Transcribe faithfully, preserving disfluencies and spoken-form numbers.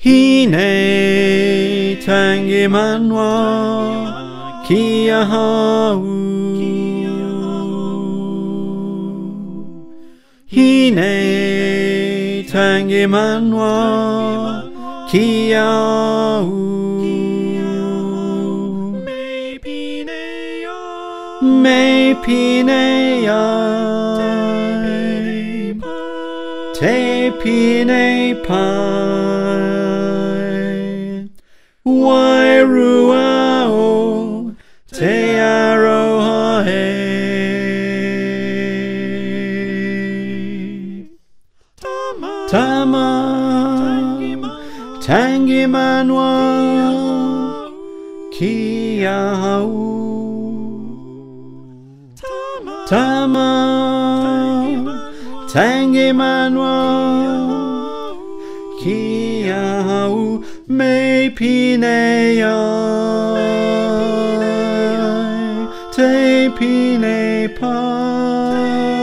Hine tangi manwa kia hau. Hine tangi manwa kia hau. Me pine ai, te pine pai, wairua o te aroha he. Tama, tangi manwa, kia hau. Tama, tangi manwa, kia hau, me pine ai, te pine pai.